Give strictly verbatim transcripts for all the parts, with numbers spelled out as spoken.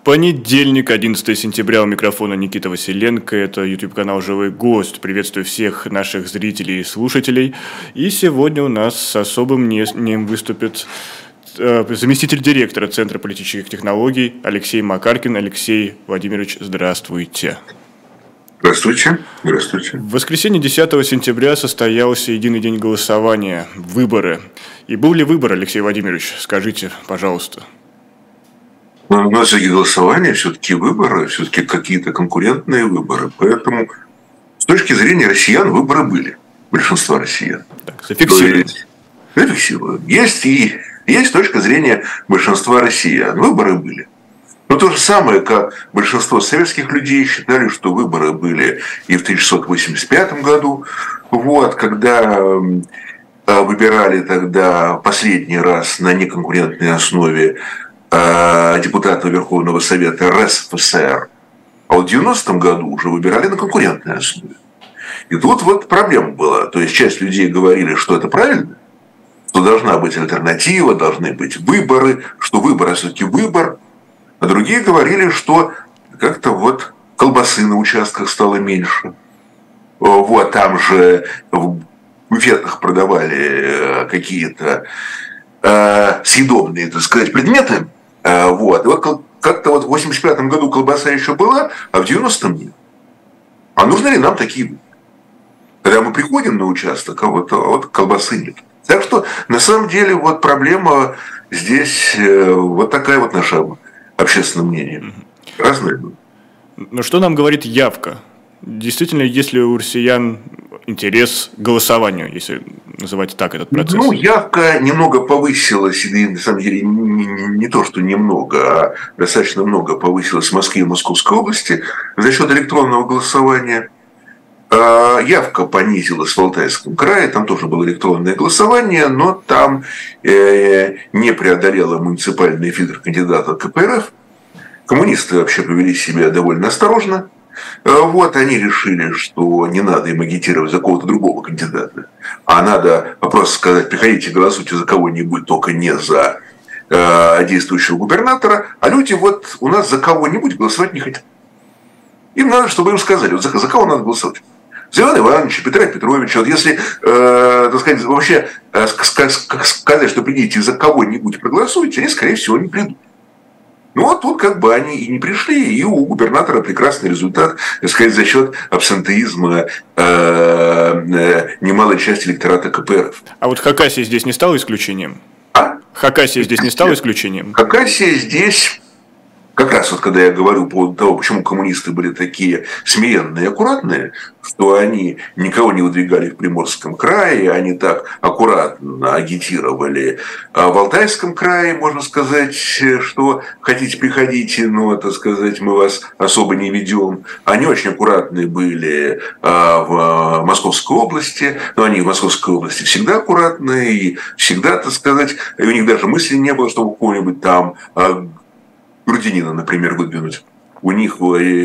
Понедельник, одиннадцатое сентября, у микрофона Никита Василенко, это YouTube-канал «Живой гость». Приветствую всех наших зрителей и слушателей. И сегодня у нас с особым мнением выступит э, заместитель директора Центра политических технологий Алексей Макаркин. Алексей Владимирович, здравствуйте. Здравствуйте. Здравствуйте. В воскресенье десятого сентября состоялся единый день голосования, выборы. И был ли выбор, Алексей Владимирович? Скажите, пожалуйста. Но у нас все-таки голосование, все-таки выборы, все-таки какие-то конкурентные выборы. Поэтому с точки зрения россиян выборы были. Большинства россиян. Так, зафиксируем. Зафиксируем. Есть и есть точка зрения большинства россиян. Выборы были. Но то же самое, как большинство советских людей считали, что выборы были и в тысяча девятьсот восемьдесят пятом году, вот, когда выбирали тогда последний раз на неконкурентной основе депутата Верховного Совета РСФСР, а вот в девяностом году уже выбирали на конкурентной основе. И тут вот проблема была. То есть часть людей говорили, что это правильно, что должна быть альтернатива, должны быть выборы, что выбор – это все-таки выбор. А другие говорили, что как-то вот колбасы на участках стало меньше. Вот там же в буфетах продавали какие-то э, съедобные, так сказать, предметы. Вот. И вот как-то вот в восемьдесят пятом году колбаса еще была, а в девяностом нет. А нужны ли нам такие выборы? Когда мы приходим на участок, а вот, а вот колбасы нет. Так что, на самом деле, вот проблема здесь, вот такая вот наша общественное мнение. Разное. Но что нам говорит явка? Действительно, есть ли у россиян интерес к голосованию, если называть так этот процесс? Ну, явка немного повысилась, и на самом деле не, не, не то, что немного, а достаточно много повысилась в Москве и Московской области за счет электронного голосования. А явка понизилась в Алтайском крае, там тоже было электронное голосование, но там э, не преодолела муниципальный фильтр кандидата КПРФ. Коммунисты вообще повели себя довольно осторожно. Вот они решили, что не надо им агитировать за кого-то другого кандидата, а надо просто сказать: приходите, голосуйте за кого-нибудь, только не за э, действующего губернатора, а люди вот у нас за кого-нибудь голосовать не хотят. Им надо, чтобы им сказали, вот за, за кого надо голосовать. За Ивана Ивановича, Петра Петровича. Вот если, э, так сказать, вообще э, сказать, что придите за кого-нибудь проголосуйте, они, скорее всего, не придут. Ну вот тут как бы они и не пришли, и у губернатора прекрасный результат, так сказать, за счет абсентеизма э, э, немалой части электората КПРФ. А вот Хакасия здесь не стала исключением? А? Хакасия здесь не стала исключением? Хакасия здесь, как раз вот когда я говорю по поводу того, почему коммунисты были такие смиренные и аккуратные, что они никого не выдвигали в Приморском крае, они так аккуратно агитировали. А в Алтайском крае, можно сказать, что хотите, приходите, но, так сказать, мы вас особо не ведем. Они очень аккуратные были в Московской области, но они в Московской области всегда аккуратные, и всегда, так сказать, у них даже мысли не было, чтобы какого-нибудь там Грудинина, например, выдвинуть. У них,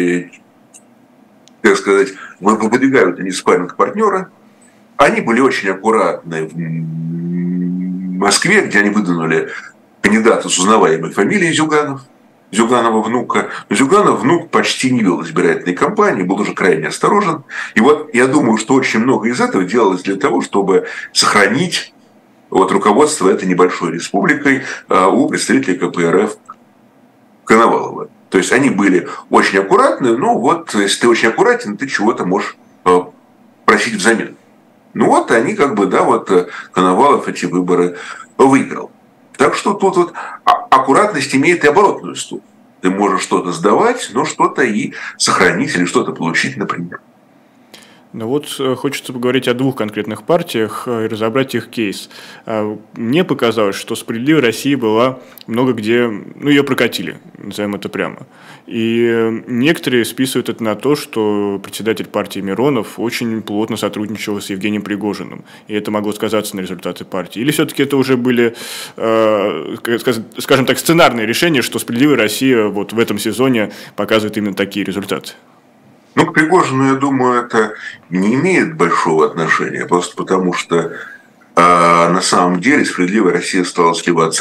так сказать, выдвигают они спарринг-партнера. Они были очень аккуратны в Москве, где они выдвинули кандидата с узнаваемой фамилией Зюганов, Зюганова внука. Но Зюганов внук почти не вел избирательной кампании, был уже крайне осторожен. И вот я думаю, что очень много из этого делалось для того, чтобы сохранить вот руководство этой небольшой республикой у представителей КПРФ Коновалова. То есть они были очень аккуратны, но вот если ты очень аккуратен, ты чего-то можешь просить взамен. Ну вот они как бы, да, вот Коновалов эти выборы выиграл. Так что тут вот аккуратность имеет и оборотную сторону. Ты можешь что-то сдавать, но что-то и сохранить или что-то получить, например. Ну вот хочется поговорить о двух конкретных партиях и разобрать их кейс. Мне показалось, что «Справедливая Россия» была много где, ну ее прокатили, назовем это прямо. И некоторые списывают это на то, что председатель партии Миронов очень плотно сотрудничал с Евгением Пригожиным. И это могло сказаться на результаты партии. Или все-таки это уже были, скажем так, сценарные решения, что «Справедливая Россия» вот в этом сезоне показывает именно такие результаты? Ну, к Пригожину, я думаю, это не имеет большого отношения, просто потому что э, на самом деле «Справедливая Россия» стала сливаться раньше.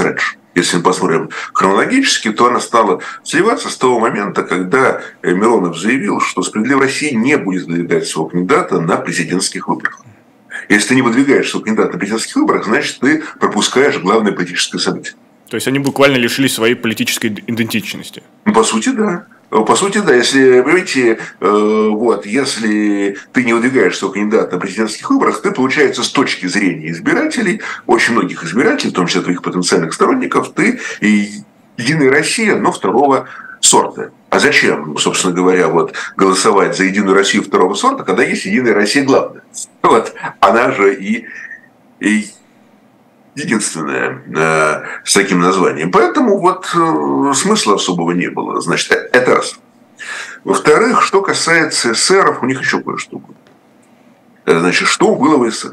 Если мы посмотрим хронологически, то она стала сливаться с того момента, когда Миронов заявил, что «Справедливая Россия» не будет выдвигать своего кандидата на президентских выборах. Если ты не выдвигаешь своего кандидата на президентских выборах, значит, ты пропускаешь главное политическое событие. То есть они буквально лишились своей политической идентичности. Ну, по сути, да. По сути, да, если, понимаете, э, вот, если ты не выдвигаешь своего кандидата на президентских выборах, ты, получается, с точки зрения избирателей, очень многих избирателей, в том числе твоих потенциальных сторонников, ты и «Единая Россия», но второго сорта. А зачем, собственно говоря, вот, голосовать за «Единую Россию» второго сорта, когда есть «Единая Россия» главная? Вот, она же и, и единственная э, с таким названием. Поэтому вот э, смысла особого не было. Значит, это раз. Во-вторых, что касается эсеров, у них еще кое-что было. Значит, что было в эсерах?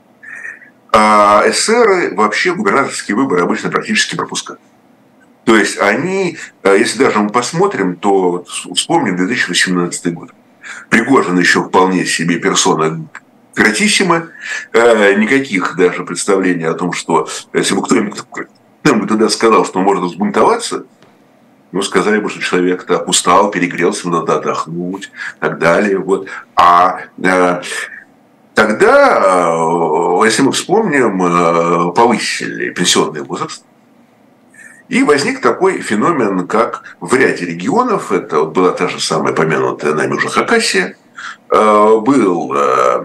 А эсеры вообще губернаторские выборы обычно практически пропускают. То есть они, если даже мы посмотрим, то вспомним две тысячи восемнадцатый год. Пригожин еще вполне себе персона гратиссимо, никаких даже представлений о том, что если бы кто-нибудь тогда сказал, что можно взбунтоваться, ну, сказали бы, что человек так устал, перегрелся, надо отдохнуть, и так далее. Вот. А э, тогда, э, если мы вспомним, э, повысили пенсионный возраст, и возник такой феномен, как в ряде регионов, это вот была та же самая помянутая нами уже Хакасия, э, был... Э,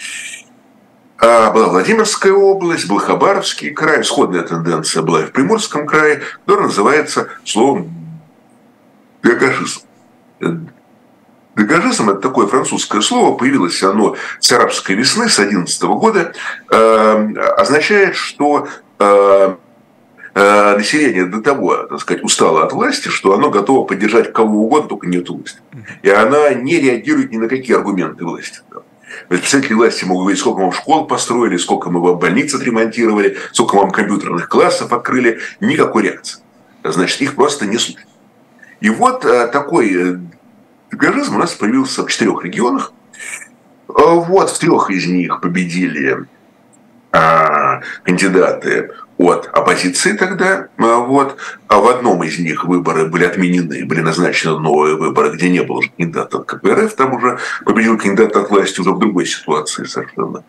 была Владимирская область, был Хабаровский край, сходная тенденция была и в Приморском крае, которая называется словом дагажизм. Дагажизм – это такое французское слово, появилось оно с арабской весны, с две тысячи одиннадцатого года, э, означает, что э, э, население до того, так сказать, устало от власти, что оно готово поддержать кого угодно, только не эту власть. И она не реагирует ни на какие аргументы власти. Представители власти могут говорить, сколько мы школ построили, сколько мы вам больниц отремонтировали, сколько вам компьютерных классов открыли. Никакой реакции. Значит, их просто не слушают. И вот такой дагажизм у нас появился в четырех регионах. Вот в трех из них победили кандидаты от оппозиции тогда. Вот. А в одном из них выборы были отменены, были назначены новые выборы, где не было уже кандидата от ка пэ эр эф, там уже победил кандидат от власти уже в другой ситуации совершенно.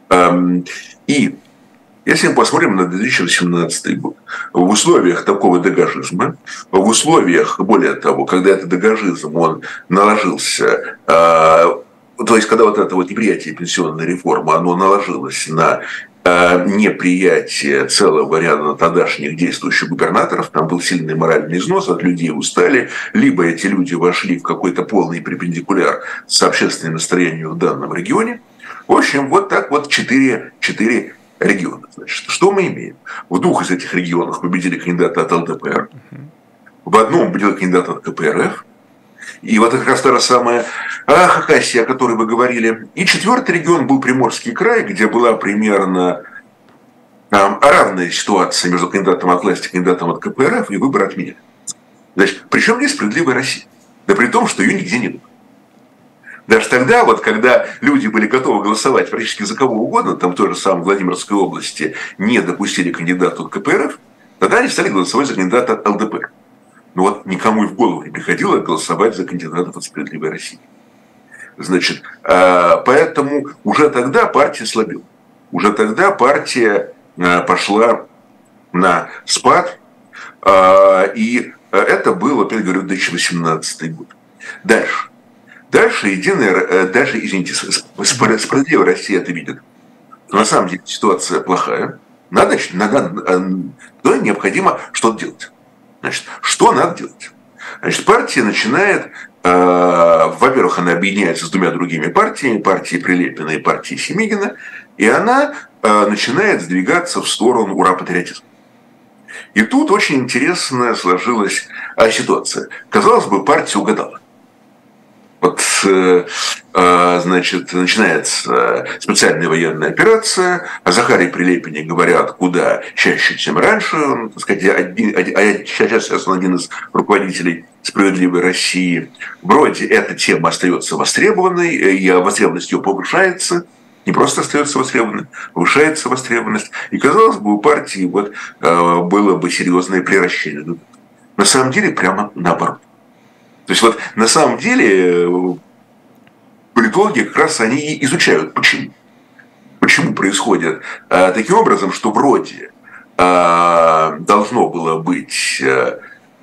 И если мы посмотрим на две тысячи восемнадцатый год, в условиях такого дагажизма, в условиях, более того, когда этот дагажизм, он наложился, то есть когда вот это вот неприятие пенсионной реформы, оно наложилось на неприятие целого ряда тогдашних действующих губернаторов, там был сильный моральный износ, от людей устали, либо эти люди вошли в какой-то полный перпендикуляр с общественным настроением в данном регионе. В общем, вот так вот четыре, четыре региона. Значит, что мы имеем? В двух из этих регионов победили кандидаты от эл дэ пэ эр, в одном победил кандидат от ка пэ эр эф, и вот это как раз та же самая Хакасия, о которой вы говорили. И четвертый регион был Приморский край, где была примерно там, равная ситуация между кандидатом от власти и кандидатом от ка пэ эр эф, и выбор отменили. Значит, причем здесь «Справедливая Россия». Да при том, что ее нигде не было. Даже тогда, вот, когда люди были готовы голосовать практически за кого угодно, там в той же самой Владимирской области не допустили кандидата от ка пэ эр эф, тогда они стали голосовать за кандидата от эл дэ пэ эр. Но вот никому и в голову не приходило голосовать за кандидатов от «Справедливой России». Значит, поэтому уже тогда партия слабела. Уже тогда партия пошла на спад. И это был, опять говорю, две тысячи восемнадцатый год. Дальше. Дальше единая, дальше, извините, «Справедливая Россия» это видит. Но на самом деле ситуация плохая. Надо, надо, надо необходимо что-то делать. Значит, что надо делать? Значит, партия начинает, э, во-первых, она объединяется с двумя другими партиями, партией Прилепина и партией Семигина, и она э, начинает сдвигаться в сторону ура-патриотизма. И тут очень интересная сложилась э, ситуация. Казалось бы, партия угадала. Вот, э, э, значит, начинается специальная военная операция, о Захаре Прилепине говорят куда чаще, чем раньше. Он, так сказать, один, один, а сейчас, сейчас он один из руководителей «Справедливой России». Вроде эта тема остается востребованной, и востребованность ее повышается. не просто остается востребованной, повышается востребованность. И, казалось бы, у партии вот, э, было бы серьезное превращение. На самом деле, прямо наоборот. То есть, вот на самом деле, политологи как раз они и изучают, почему. Почему происходит э, таким образом, что вроде э, должно было быть э,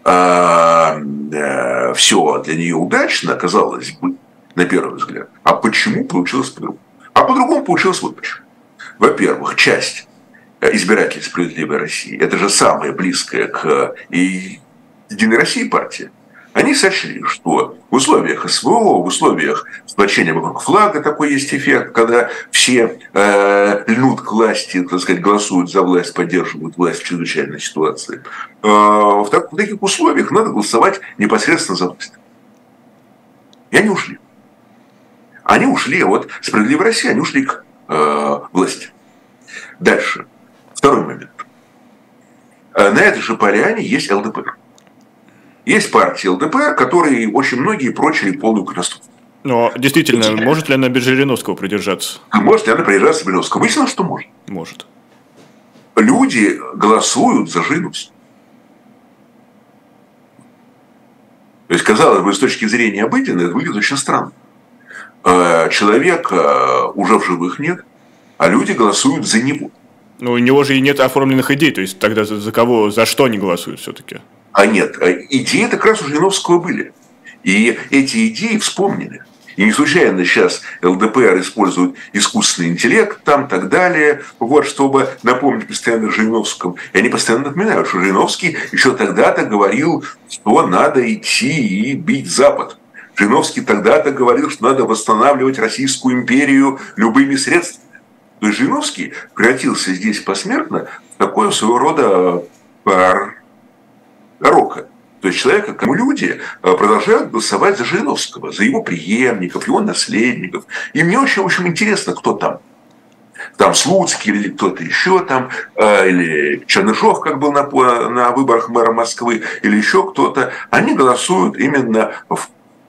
э, все для нее удачно, казалось бы, на первый взгляд. А почему получилось по-другому? А по-другому получилось вот почему. Во-первых, часть избирателей «Справедливой России», это же самая близкая к «Единой России» партия, они сочли, что в условиях СВО, в условиях сплочения вокруг флага такой есть эффект, когда все э, льнут к власти, так сказать, голосуют за власть, поддерживают власть в чрезвычайной ситуации. Э, в, так, в таких условиях надо голосовать непосредственно за власть. И они ушли. Они ушли, вот «Справедливая Россия», они ушли к э, власти. Дальше. Второй момент. На этой же поляне есть ЛДПР. Есть партия ЛДПР, которые очень многие прочили полную катастрофу. Но действительно, может ли она без Жириновского продержаться? Может ли она продержаться без Жириновского? Выяснилось, что может. Может. Люди голосуют за Жириновского. То есть, казалось бы, с точки зрения обыденной, это выглядит очень странно. Человека уже в живых нет, а люди голосуют за него. Ну, у него же и нет оформленных идей, то есть тогда за, за кого, за что они голосуют все-таки? А нет, идеи как раз у Жириновского были. И эти идеи вспомнили. И не случайно сейчас ЛДПР использует искусственный интеллект, там, так далее, вот, чтобы напомнить постоянно Жириновскому. И они постоянно напоминают, что Жириновский еще тогда-то говорил, что надо идти и бить Запад. Жириновский тогда-то говорил, что надо восстанавливать Российскую империю любыми средствами. То есть Жириновский превратился здесь посмертно в такое своего рода рока. То есть человека, кому люди продолжают голосовать за Жириновского, за его преемников, его наследников. И мне очень, очень интересно, кто там. Там Слуцкий или кто-то еще там, или Чернышов, как был на, на выборах мэра Москвы, или еще кто-то. Они голосуют именно в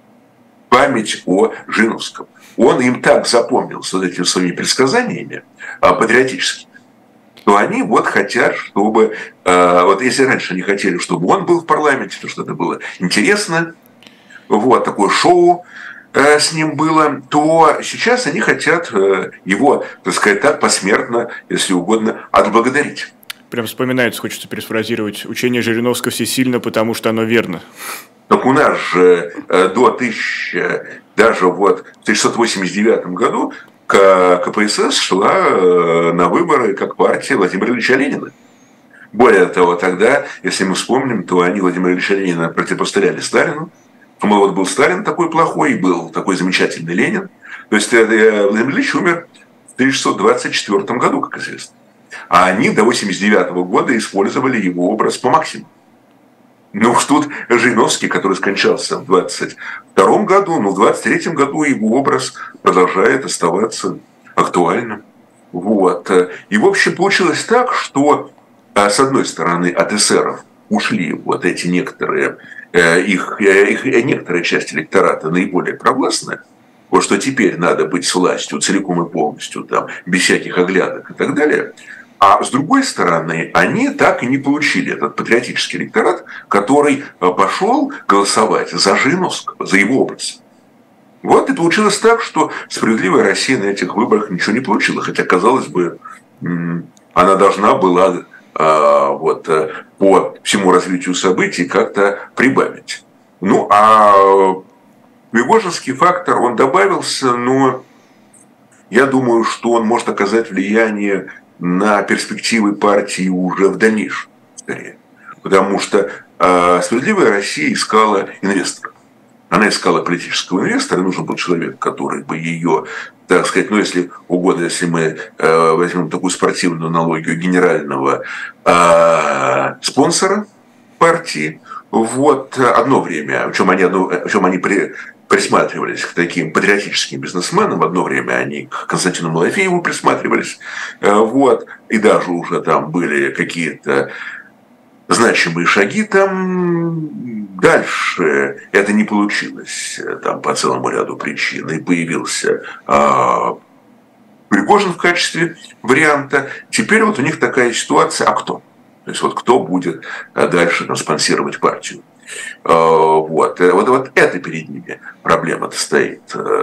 память о Жириновском. Он им так запомнился вот этими своими предсказаниями патриотическими, то они вот хотят, чтобы... Вот если раньше они хотели, чтобы он был в парламенте, то что это было интересно, вот такое шоу с ним было, то сейчас они хотят его, так сказать, так посмертно, если угодно, отблагодарить. Прям вспоминается, хочется перефразировать, учение Жириновского всесильно, потому что оно верно. Так у нас же до тысячи, даже вот в тысяча девятьсот восемьдесят девятом году КПСС шла на выборы как партия Владимира Ильича Ленина. Более того, тогда, если мы вспомним, то они Владимира Ильича Ленина противопоставляли Сталину. Мол, вот был Сталин такой плохой, был такой замечательный Ленин. То есть Владимир Ильич умер в тысяча девятьсот двадцать четвёртом году, как известно. А они до восемьдесят девятого года использовали его образ по максимуму. Ну уж тут Жириновский, который скончался в двадцать втором году, но в двадцать третьем году его образ продолжает оставаться актуальным. Вот. И, в общем, получилось так, что, с одной стороны, от эсеров ушли вот эти некоторые, их, их некоторая часть электората наиболее провластная, вот что теперь надо быть с властью целиком и полностью, там, без всяких оглядок и так далее. А с другой стороны, они так и не получили этот патриотический электорат, который пошел голосовать за Жириновского, за его образ. Вот и получилось так, что «Справедливая Россия» на этих выборах ничего не получила. Хотя, казалось бы, она должна была вот, по всему развитию событий как-то прибавить. Ну, а Пригожинский фактор, он добавился, но я думаю, что он может оказать влияние на перспективы партии уже в дальнейшем, скорее. Потому что э, «Справедливая Россия» искала инвестора. Она искала политического инвестора, нужен был человек, который бы ее, так сказать, ну, если угодно, если мы э, возьмем такую спортивную аналогию, генерального э, спонсора партии. Вот одно время, в чем они, в чем они при, присматривались к таким патриотическим бизнесменам, одно время они к Константину Малафееву присматривались, вот, и даже уже там были какие-то значимые шаги, там дальше это не получилось там, по целому ряду причин, и появился а, Пригожин в качестве варианта. Теперь вот у них такая ситуация, а кто? То есть вот кто будет дальше там спонсировать партию? Вот. Вот, вот это перед ними проблема-то стоит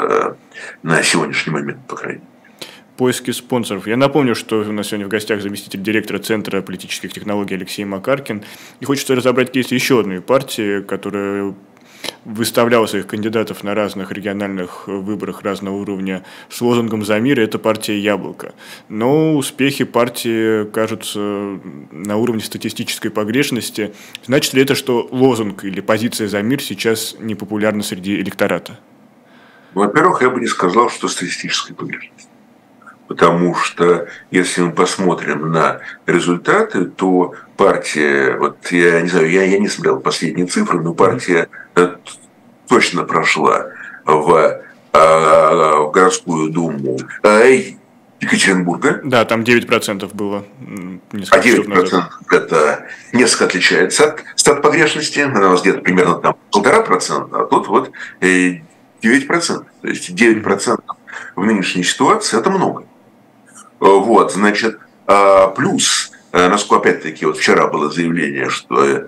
на сегодняшний момент, по крайней мере. Поиски спонсоров. Я напомню, что у нас сегодня в гостях заместитель директора Центра политических технологий Алексей Макаркин. И хочется разобрать кейс еще одной партии, которая выставляла своих кандидатов на разных региональных выборах разного уровня с лозунгом «За мир», это партия «Яблоко». Но успехи партии кажутся на уровне статистической погрешности. Значит ли это, что лозунг или позиция «За мир» сейчас не популярна среди электората? Во-первых, я бы не сказал, что статистическая погрешность. Потому что, если мы посмотрим на результаты, то партия, вот я не знаю, я, я не смотрел последние цифры, но партия точно прошла в, в городскую думу Екатеринбурга. Да, там девять процентов было. А девять процентов это несколько отличается от стат погрешности. Она у нас где-то примерно там полтора процента, а тут вот девять процентов. То есть девять процентов в нынешней ситуации это много. Вот, значит, плюс, насколько опять-таки, вот вчера было заявление, что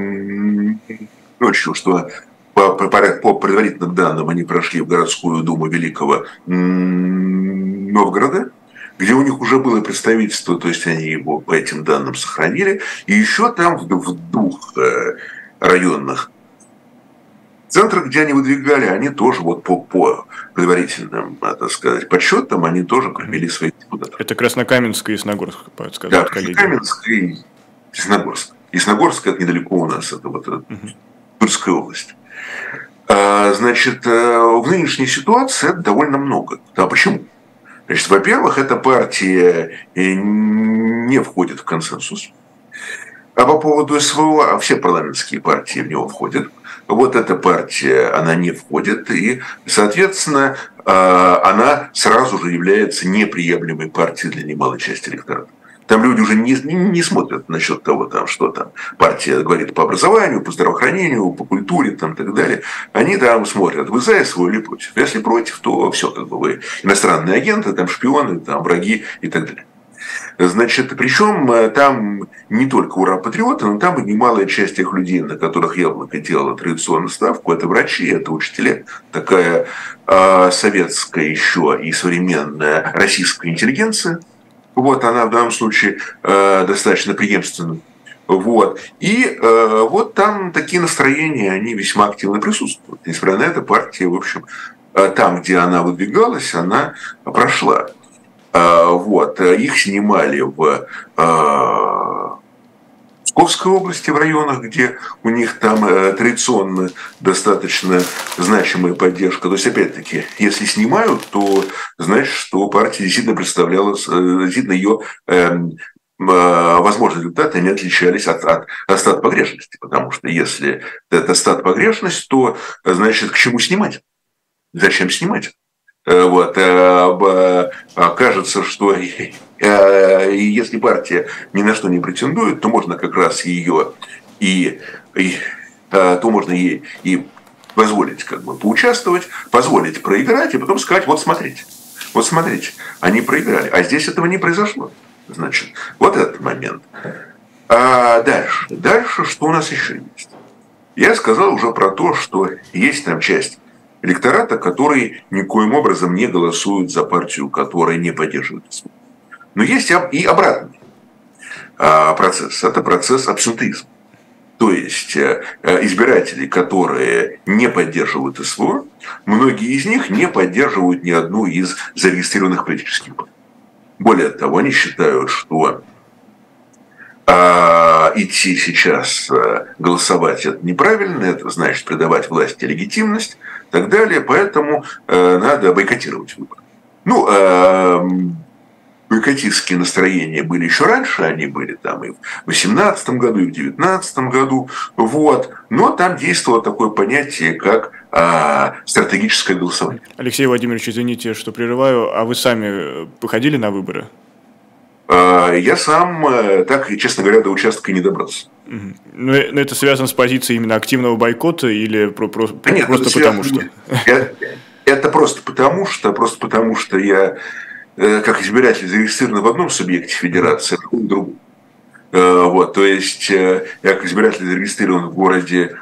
ночью, что по, по, по предварительным данным они прошли в городскую думу Великого Новгорода, где у них уже было представительство, то есть они его по этим данным сохранили, и еще там в, в двух районных центрах, где они выдвигали, они тоже вот по, по предварительным, так сказать, подсчетам, они тоже провели свои депутаты. Это Краснокаменск и Ясногорск, подсказывают да, коллеги. Краснокаменск и Ясногорск. Ясногорск это недалеко у нас, это вот uh-huh. Тульская область. А, значит, в нынешней ситуации это довольно много. А почему? Значит, во-первых, эта партия не входит в консенсус. А по поводу СВО, все парламентские партии в него входят. Вот эта партия, она не входит, и, соответственно, она сразу же является неприемлемой партией для немалой части электората. Там люди уже не, не смотрят насчет того, там, что там партия говорит по образованию, по здравоохранению, по культуре там, и так далее. Они там смотрят, вы за СВО или против. Если против, то все, как бы вы иностранные агенты, там, шпионы, там, враги и так далее. Значит, причем там не только ура-патриоты, но там и немалая часть тех людей, на которых Яблоко делало традиционную ставку, это врачи, это учителя, такая э, советская еще и современная российская интеллигенция. Вот она в данном случае э, достаточно преемственна. Вот. И э, вот там такие настроения, они весьма активно присутствуют. Несмотря на это, партия, в общем, э, там, где она выдвигалась, она прошла. Вот, их снимали в Псковской области, в районах, где у них там традиционно достаточно значимая поддержка. То есть, опять-таки, если снимают, то значит, что партия действительно представляла, действительно ее возможные результаты не отличались от, от, от стат погрешности. Потому что если это стат погрешность, то значит, к чему снимать? Зачем снимать? Вот, кажется, что если партия ни на что не претендует, то можно как раз ее и, и то можно ей и позволить как бы поучаствовать, позволить проиграть и потом сказать, вот смотрите, вот смотрите, они проиграли, а здесь этого не произошло. Значит, вот этот момент. А дальше, дальше что у нас еще есть? Я сказал уже про то, что есть там часть электората, который никоим образом не голосует за партию, которая не поддерживает СВО. Но есть и обратный процесс. Это процесс абсентеизма. То есть избиратели, которые не поддерживают СВО, многие из них не поддерживают ни одну из зарегистрированных политических партий. Более того, они считают, что а идти сейчас голосовать это неправильно, это значит придавать власти легитимность и так далее, поэтому э, надо бойкотировать выборы. Ну, э, бойкотистские настроения были еще раньше, они были там и в восемнадцатом году, и в девятнадцатом году, вот, но там действовало такое понятие, как э, стратегическое голосование. Алексей Владимирович, извините, что прерываю, а вы сами походили на выборы? Я сам, так, честно говоря, до участка не добрался. Но это связано с позицией именно активного бойкота или про, про, Нет, просто это потому связано, что? Это просто потому что, просто потому что я как избиратель зарегистрирован в одном субъекте федерации, а в другом. Вот, то есть я как избиратель зарегистрирован в городе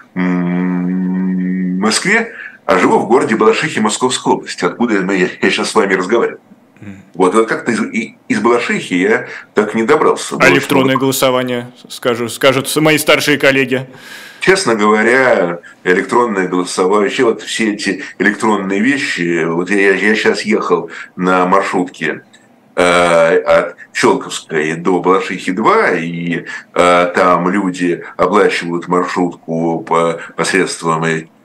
Москве, а живу в городе Балашихе Московской области, откуда я сейчас с вами разговариваю. Вот, вот как-то из, из Балашихи я так не добрался. А электронное голосование, скажу, скажут мои старшие коллеги? Честно говоря, электронное голосование, вообще вот все эти электронные вещи, вот я, я сейчас ехал на маршрутке э, от Щелковской до Балашихи два, и э, там люди оплачивают маршрутку по посредством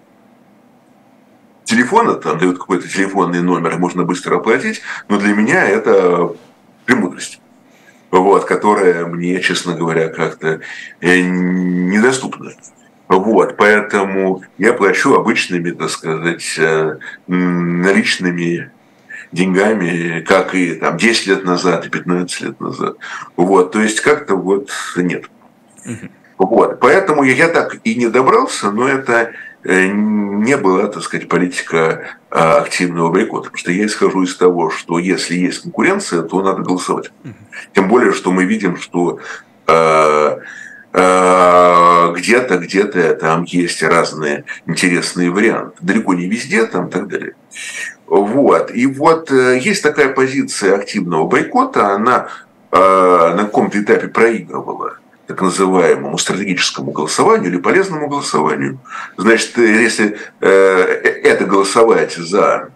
телефона, там дают какой-то телефонный номер, можно быстро оплатить, но для меня это премудрость, вот, которая мне, честно говоря, как-то недоступна. Вот, поэтому я плачу обычными, так сказать, наличными деньгами, как и там десять лет назад и пятнадцать лет назад. Вот, то есть как-то вот нет. Вот, поэтому я, я так и не добрался, но это не была, так сказать, политика активного бойкота. Потому что я исхожу из того, что если есть конкуренция, то надо голосовать. Тем более, что мы видим, что э, э, где-то, где-то там есть разные интересные варианты. Далеко не везде, там и так далее. Вот. И вот есть такая позиция активного бойкота, она э, на каком-то этапе проигрывала так называемому стратегическому голосованию или полезному голосованию. Значит, если э, это голосовать за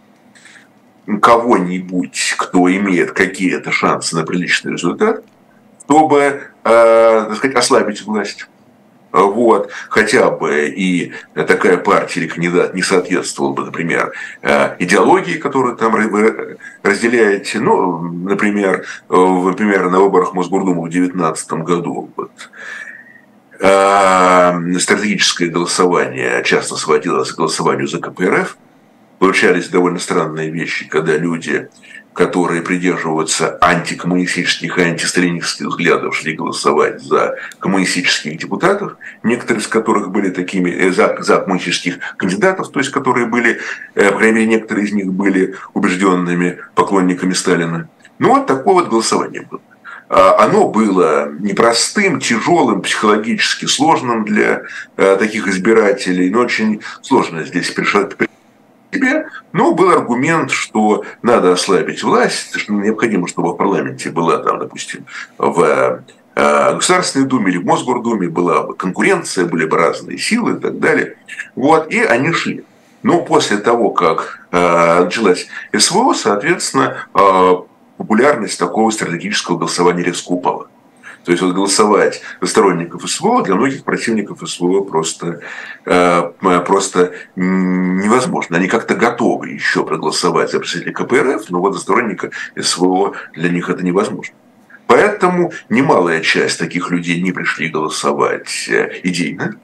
кого-нибудь, кто имеет какие-то шансы на приличный результат, чтобы, э, так сказать, ослабить власть. Вот, хотя бы и такая партия или кандидат не соответствовал бы, например, идеологии, которую там вы разделяете. Ну, например, например на выборах Мосгордумы в две тысячи девятнадцатом году вот, стратегическое голосование часто сводилось к голосованию за ка пэ эр эф. Получались довольно странные вещи, когда люди, которые придерживаются антикоммунистических и антисталинистских взглядов, шли голосовать за коммунистических депутатов, некоторые из которых были такими, за, за коммунистических кандидатов, то есть которые были, по крайней мере, некоторые из них были убежденными поклонниками Сталина. Ну вот такое вот голосование было. Оно было непростым, тяжелым, психологически сложным для таких избирателей, но очень сложно здесь решать. Но был аргумент, что надо ослабить власть, что необходимо, чтобы в парламенте была, там, допустим, в Государственной Думе или в Мосгордуме была бы конкуренция, были бы разные силы и так далее. Вот, и они шли. Но после того, как началась эс вэ о, соответственно, популярность такого стратегического голосования резко упала. То есть вот голосовать за сторонников эс вэ о для многих противников эс вэ о просто, э, просто невозможно. Они как-то готовы еще проголосовать за представителя ка пэ эр эф, но вот за сторонника эс вэ о для них это невозможно. Поэтому немалая часть таких людей не пришли голосовать идейно.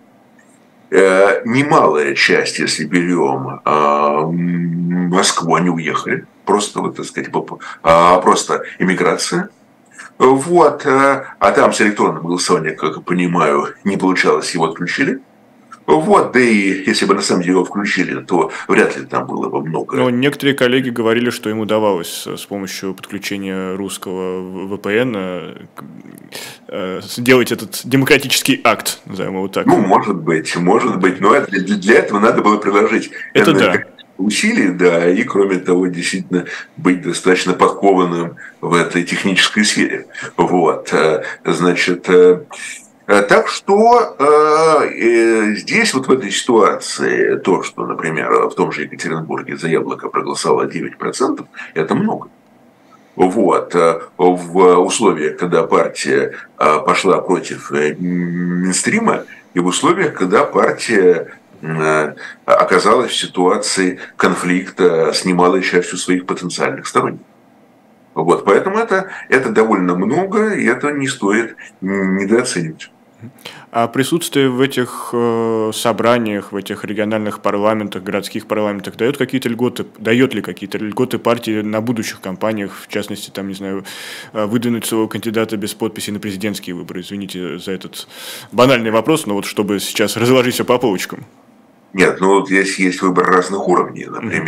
Э, немалая часть, если берем э, Москву, они уехали. Просто, вот, так сказать, просто эмиграция. Вот, а там с электронным голосованием, как я понимаю, не получалось, его отключили. Вот, да и если бы на самом деле его включили, то вряд ли там было бы много. Но некоторые коллеги говорили, что им удавалось с помощью подключения русского вэ пэ эн сделать этот демократический акт, назовем его так. Ну, может быть, может быть, но это, для этого надо было приложить это да. усилий, да, и кроме того, действительно быть достаточно подкованным в этой технической сфере. Вот, значит, так что э, здесь вот в этой ситуации то, что, например, в том же Екатеринбурге за Яблоко проголосовало девять процентов, это много. Вот, в условиях, когда партия пошла против Минстрима, и в условиях, когда партия оказалась в ситуации конфликта с немалой частью своих потенциальных сторонников. Вот, поэтому это, это довольно много, и это не стоит недооценивать. А присутствие в этих э, собраниях, в этих региональных парламентах, городских парламентах дает какие-то льготы, дает ли какие-то льготы партии на будущих кампаниях, в частности, там, не знаю, выдвинуть своего кандидата без подписи на президентские выборы? Извините за этот банальный вопрос, но вот чтобы сейчас разложить все по полочкам. Нет, ну вот здесь есть выбор разных уровней. Например,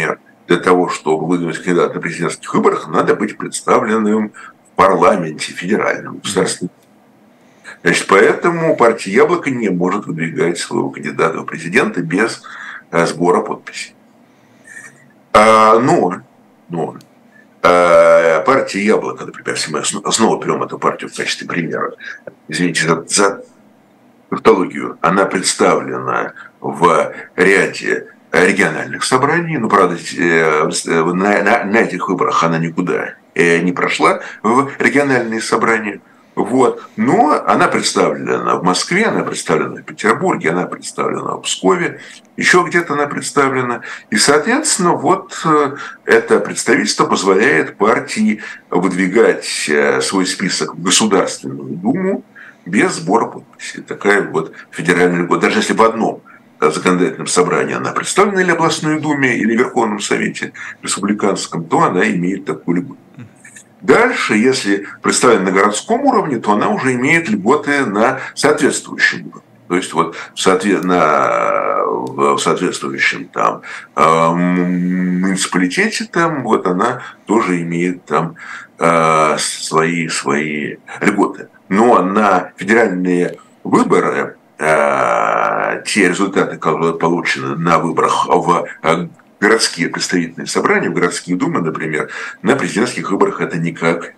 для того, чтобы выдвинуть кандидата на президентских выборах, надо быть представленным в парламенте федеральном, государственном. Значит, поэтому партия «Яблоко» не может выдвигать своего кандидата в президенты без а, сбора подписей. А, но, но а, партия «Яблоко», например, если мы снова берем эту партию в качестве примера, извините за, за тавтологию, она представлена в ряде региональных собраний, но, правда, на, на, на этих выборах она никуда не прошла в региональные собрания. Вот. Но она представлена в Москве, она представлена в Петербурге, она представлена в Пскове, еще где-то она представлена. И, соответственно, вот это представительство позволяет партии выдвигать свой список в Государственную Думу без сбора подписей. Такая вот федеральная льгота. Даже если в одном законодательном собрании она представлена или областной думе, или Верховном Совете республиканском, то она имеет такую льготу. Дальше, если представлена на городском уровне, то она уже имеет льготы на соответствующем уровне. То есть вот в, соответ... на... в соответствующем там, муниципалитете там, вот она тоже имеет там свои, свои льготы. Но на федеральные выборы те результаты, которые получены на выборах в городские представительные собрания, в городские думы, например, на президентских выборах это никак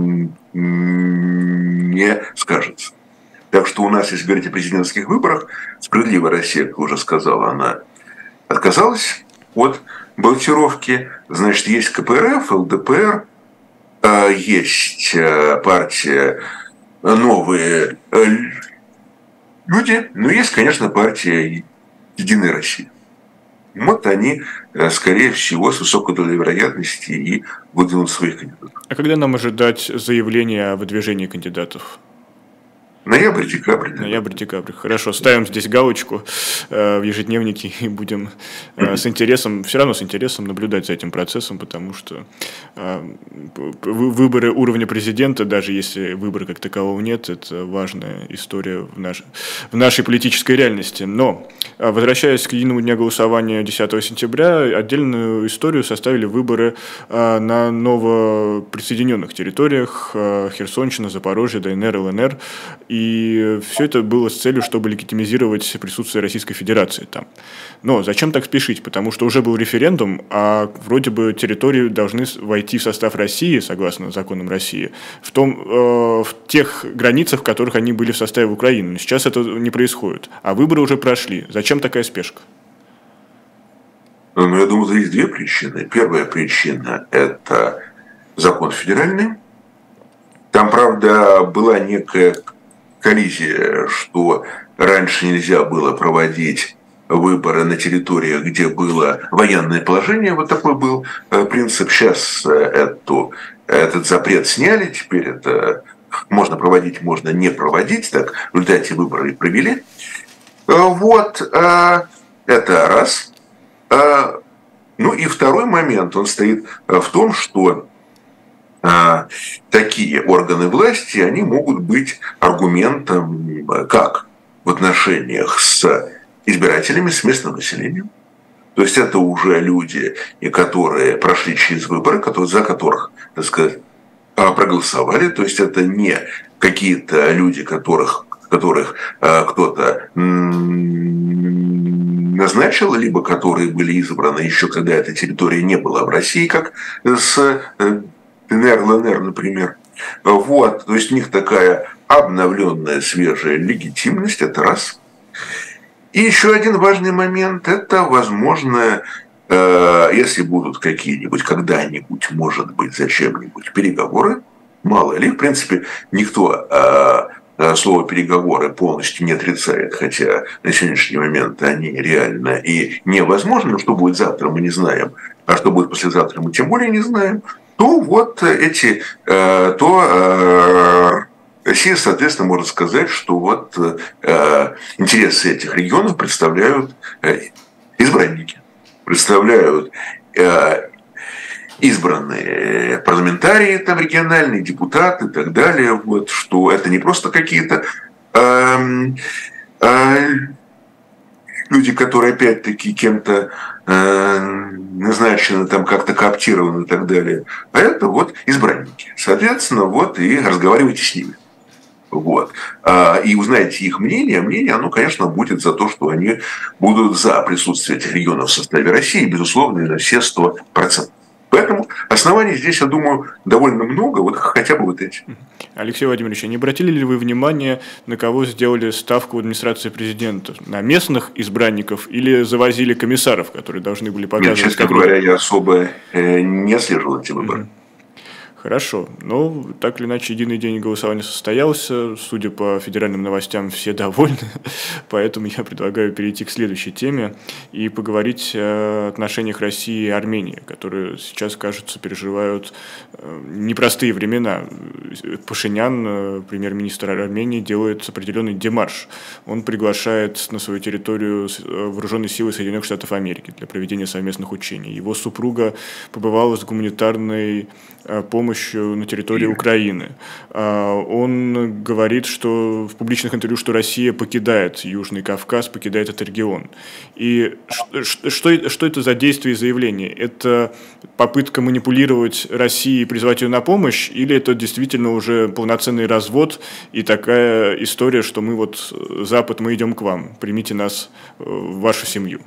не скажется. Так что у нас, если говорить о президентских выборах, «Справедливая Россия», как уже сказала, она отказалась от баллотировки. Значит, есть ка пэ эр эф, эл дэ пэ эр, есть партия «Новые люди», но есть, конечно, партия «Единая Россия». Вот они, скорее всего, с высокой долей вероятности и выдвинут своих кандидатов. А когда нам ожидать заявления о выдвижении кандидатов? Ноябрь-декабрь. Да. Ноябрь-декабрь. Хорошо, ставим здесь галочку э, в ежедневнике и будем э, с интересом, все равно с интересом наблюдать за этим процессом, потому что э, выборы уровня президента, даже если выбора как такового нет, это важная история в, наш, в нашей политической реальности. Но, э, возвращаясь к единому дню голосования десятого сентября, отдельную историю составили выборы э, на новоприсоединенных территориях э, Херсонщина, Запорожье, дэ эн эр, эл эн эр. И все это было с целью, чтобы легитимизировать присутствие Российской Федерации там. Но зачем так спешить? Потому что уже был референдум, а вроде бы территории должны войти в состав России, согласно законам России, в, том, э, в тех границах, в которых они были в составе Украины. Но сейчас это не происходит. А выборы уже прошли. Зачем такая спешка? Ну, я думаю, есть две причины. Первая причина – это закон федеральный. Там, правда, была некая коллизия, что раньше нельзя было проводить выборы на территориях, где было военное положение, вот такой был принцип. Сейчас эту, этот запрет сняли, теперь это можно проводить, можно не проводить, так в результате выборы и провели. Вот, это раз. Ну и второй момент, он стоит в том, что такие органы власти, они могут быть аргументом как в отношениях с избирателями, с местным населением. То есть это уже люди, которые прошли через выборы, которые, за которых, так сказать, проголосовали. То есть это не какие-то люди, которых, которых кто-то назначил, либо которые были избраны еще когда эта территория не была в России, как с дэ эн эр, эл эн эр, например. Вот, то есть у них такая обновленная, свежая легитимность, это раз. И еще один важный момент, это, возможно, э, если будут какие-нибудь, когда-нибудь, может быть, зачем-нибудь переговоры, мало ли, в принципе, никто э, слово «переговоры» полностью не отрицает, хотя на сегодняшний момент они реально и невозможны, но что будет завтра, мы не знаем, а что будет послезавтра, мы тем более не знаем, то вот эти, э, то э, Россия, соответственно, может сказать, что вот э, интересы этих регионов представляют э, избранники, представляют э, избранные парламентарии, там, региональные депутаты и так далее, вот, что это не просто какие-то э, э, люди, которые опять-таки кем-то э, назначены, там как-то кооптированы и так далее. А это вот избранники. Соответственно, вот и разговаривайте с ними. Вот. И узнаете их мнение. Мнение, оно, конечно, будет за то, что они будут за присутствие этих регионов в составе России, безусловно, и на все сто процентов. Поэтому оснований здесь, я думаю, довольно много, вот хотя бы вот эти. Алексей Владимирович, не обратили ли вы внимание, на кого сделали ставку в администрации президента? На местных избранников или завозили комиссаров, которые должны были показывать? Нет, честно говоря, я особо не слежу эти выборы. Угу. Хорошо. Ну, так или иначе, единый день голосования состоялся. Судя по федеральным новостям, все довольны. Поэтому я предлагаю перейти к следующей теме и поговорить о отношениях России и Армении, которые сейчас, кажется, переживают непростые времена. Пашинян, премьер-министр Армении, делает определенный демарш. Он приглашает на свою территорию вооруженные силы Соединенных Штатов Америки для проведения совместных учений. Его супруга побывала с гуманитарной помощью на территории Украины. Он говорит, что в публичных интервью, что Россия покидает Южный Кавказ, покидает этот регион. И что, что это за действие и заявление? Это попытка манипулировать Россией и призвать ее на помощь, или это действительно уже полноценный развод и такая история, что мы вот, Запад, мы идем к вам, примите нас в вашу семью?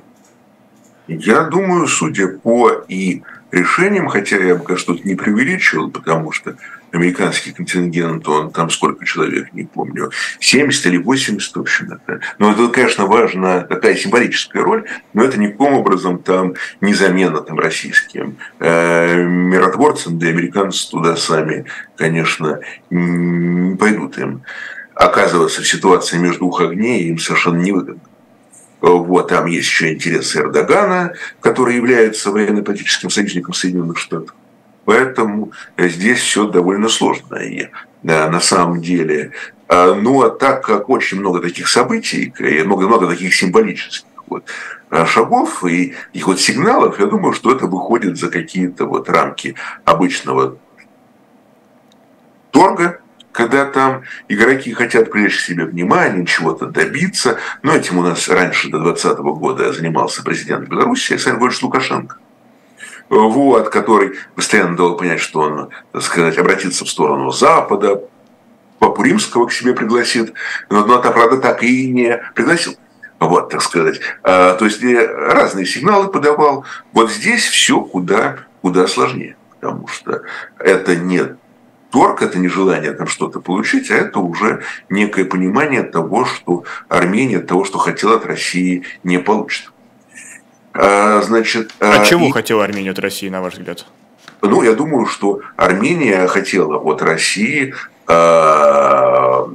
Я думаю, судя по и решениям, хотя я бы, конечно, тут не преувеличивал, потому что американский контингент, он там сколько человек, не помню, семьдесят или восемьдесят, в общем. Это. Но это, конечно, важна такая символическая роль, но это никаким образом там не замена там, российским э, миротворцам, да и американцы туда сами, конечно, не пойдут им оказываться в ситуации между двух огней, им совершенно невыгодно. Вот, там есть еще интересы Эрдогана, который является военно-политическим союзником Соединенных Штатов. Поэтому здесь все довольно сложно. И на самом деле, ну а так как очень много таких событий, и много-много таких символических вот, шагов и их вот сигналов, я думаю, что это выходит за какие-то вот рамки обычного торга, когда там игроки хотят привлечь к себе внимание, чего-то добиться. Но этим у нас раньше, до двадцатого года, занимался президент Беларуси Александр Григорьевич Лукашенко, вот, который постоянно давал понять, что он, так сказать, обратится в сторону Запада, Папу Римского к себе пригласит, но, но правда, так и не пригласил. Вот, так сказать. А, то есть разные сигналы подавал. Вот здесь все куда, куда сложнее, потому что это не торг, это не желание там что-то получить, а это уже некое понимание того, что Армения, того, что хотела от России, не получит. А, значит, а, а чего и... хотела Армения от России, на ваш взгляд? Ну, я думаю, что Армения хотела от России а,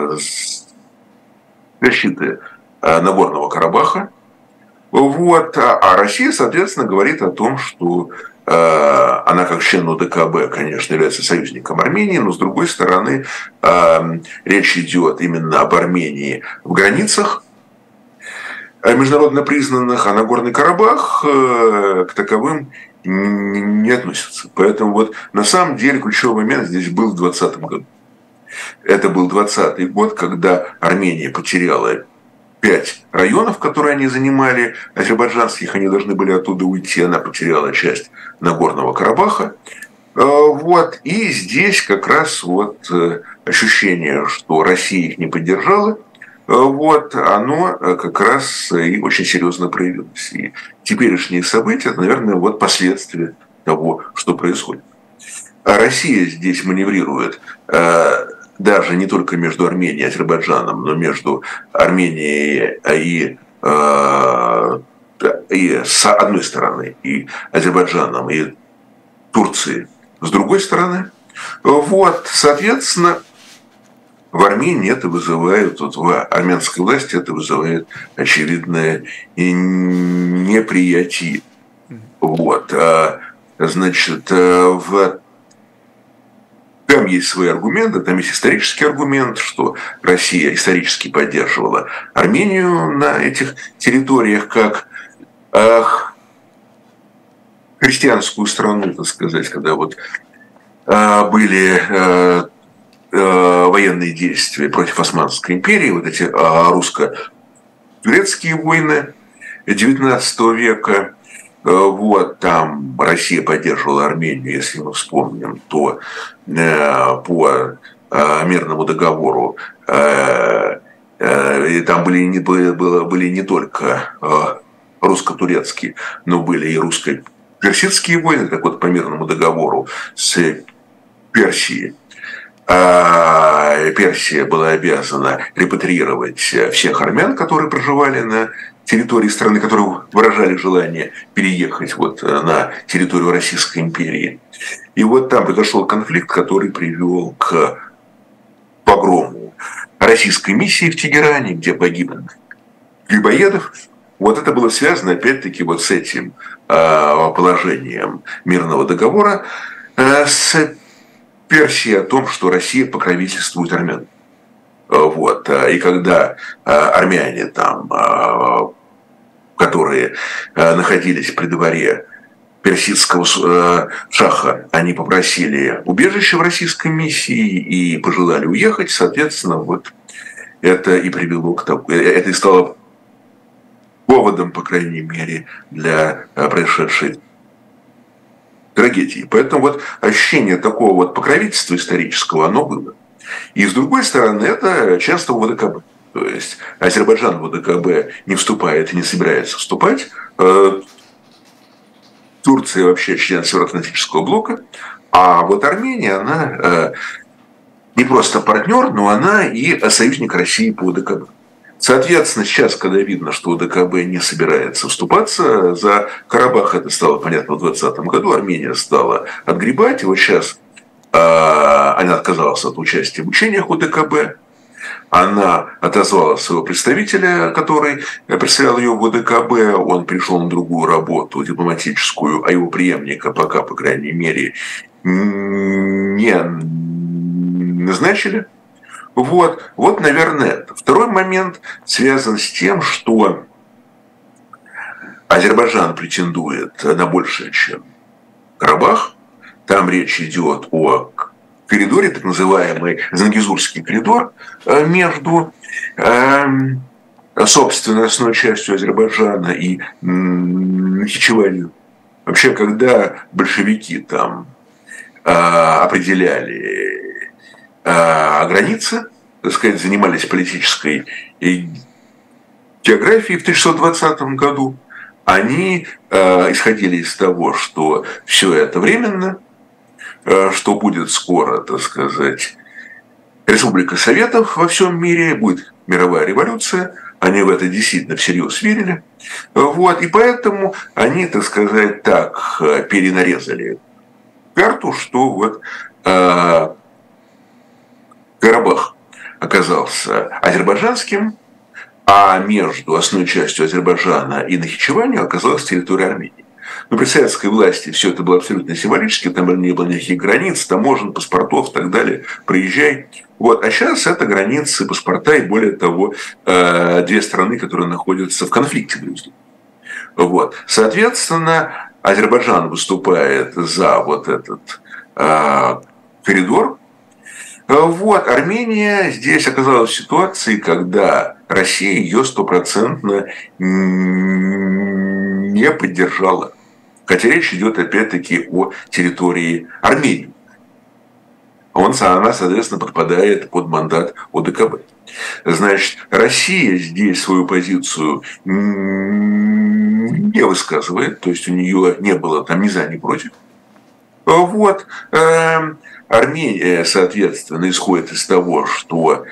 защиты Нагорного Карабаха. Вот. А Россия, соответственно, говорит о том, что она как член ОДКБ, конечно, является союзником Армении, но с другой стороны речь идет именно об Армении в границах международно признанных, а Нагорный Карабах к таковым не относится. Поэтому вот на самом деле ключевой момент здесь был в двадцатом году. Это был двадцатый год, когда Армения потеряла пять районов, которые они занимали, азербайджанских, они должны были оттуда уйти, она потеряла часть Нагорного Карабаха. Вот. И здесь как раз вот ощущение, что Россия их не поддержала, вот, оно как раз и очень серьезно проявилось. И теперешние события, наверное, вот последствия того, что происходит. А Россия здесь маневрирует даже не только между Арменией и Азербайджаном, но между Арменией и, э, и с одной стороны, и Азербайджаном, и Турцией с другой стороны. Вот, соответственно, в Армении это вызывает, вот в армянской власти это вызывает очевидное неприятие. Вот, значит, в Там есть свои аргументы, там есть исторический аргумент, что Россия исторически поддерживала Армению на этих территориях как э, христианскую страну, так сказать, когда вот э, были э, э, военные действия против Османской империи, вот эти э, русско-турецкие войны. девятнадцатого века. Вот, там Россия поддерживала Армению, если мы вспомним, то э, по э, мирному договору э, э, там были не, было, были не только э, русско-турецкие, но были и русско-персидские войны. Так вот, по мирному договору с Персией Персия была обязана репатриировать всех армян, которые проживали на территории страны, которые выражали желание переехать вот на территорию Российской империи. И вот там произошел конфликт, который привел к погрому российской миссии в Тегеране, где погиб Грибоедов. Вот это было связано, опять-таки, вот с этим положением мирного договора с Персией о том, что Россия покровительствует армян. Вот. И когда армяне, там, которые находились при дворе персидского шаха, они попросили убежище в российской миссии и пожелали уехать, соответственно, вот это и привело к тому, это и стало поводом, по крайней мере, для происшедшей трагедии. Поэтому вот ощущение такого вот покровительства исторического, оно было. И с другой стороны, это членство в ОДКБ. То есть Азербайджан в ОДКБ не вступает и не собирается вступать. Турция вообще член Североатлантического блока. А вот Армения, она не просто партнер, но она и союзник России по ОДКБ. Соответственно, сейчас, когда видно, что ОДКБ не собирается вступаться, за Карабах это стало понятно в двадцатом году, Армения стала отгребать, и вот сейчас э, она отказалась от участия в учениях ОДКБ, она отозвала своего представителя, который представлял ее в ОДКБ, он пришел на другую работу дипломатическую, а его преемника пока, по крайней мере, не назначили. Вот, вот, наверное, это. Второй момент связан с тем, что Азербайджан претендует на большее, чем Карабах. Там речь идет о коридоре, так называемый Зангезурский коридор, между, собственно, основной частью Азербайджана и Нахичеванью. Вообще, когда большевики там определяли границы, так сказать, занимались политической географией в тысяча шестьсот двадцатом году, они э, исходили из того, что все это временно, э, что будет скоро, так сказать, Республика Советов во всем мире, будет мировая революция, они в это действительно всерьез верили, вот, и поэтому они, так сказать, так перенарезали карту, что вот э, Карабах оказался азербайджанским, а между основной частью Азербайджана и Нахичеванью оказалась территория Армении. Но при советской власти все это было абсолютно символически, там не было никаких границ, таможен, паспортов и так далее, проезжай. Вот. А сейчас это границы, паспорта и, более того, две страны, которые находятся в конфликте друг с другом. Вот. Соответственно, Азербайджан выступает за вот этот э, коридор. Вот, Армения здесь оказалась в ситуации, когда Россия ее стопроцентно не поддержала. Хотя речь идет опять-таки о территории Армении. Он, она, соответственно, подпадает под мандат ОДКБ. Значит, Россия здесь свою позицию не высказывает, то есть у нее не было там ни за, ни против. Вот. Армения, соответственно, исходит из того, что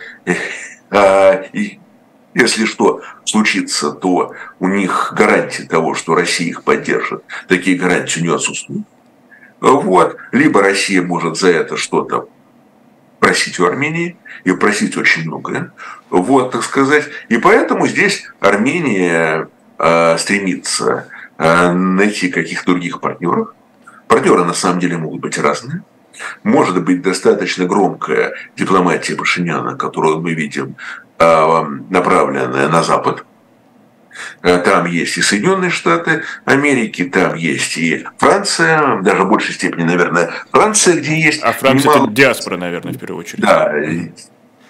если что случится, то у них гарантии того, что Россия их поддержит, такие гарантии у нее отсутствуют. Вот. Либо Россия может за это что-то просить у Армении, и просить очень многое. Вот, так сказать. И поэтому здесь Армения э, стремится э, найти каких-то других партнеров. Партнеры на самом деле могут быть разные. Может быть достаточно громкая дипломатия Пашиняна, которую мы видим, э, направленная на Запад. Там есть и Соединенные Штаты Америки, там есть и Франция, даже в большей степени, наверное, Франция, где есть... А Франция немало... это диаспора, наверное, в первую очередь. Да,